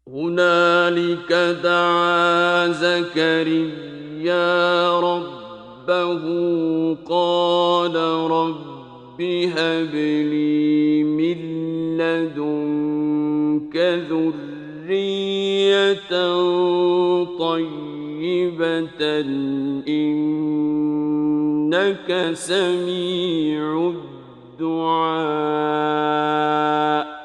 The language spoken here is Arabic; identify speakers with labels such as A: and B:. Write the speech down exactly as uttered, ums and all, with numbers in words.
A: هنالك دعا زكريا ربه قال رب هب لي من لدنك ذرية طيبة إنك سميع الدعاء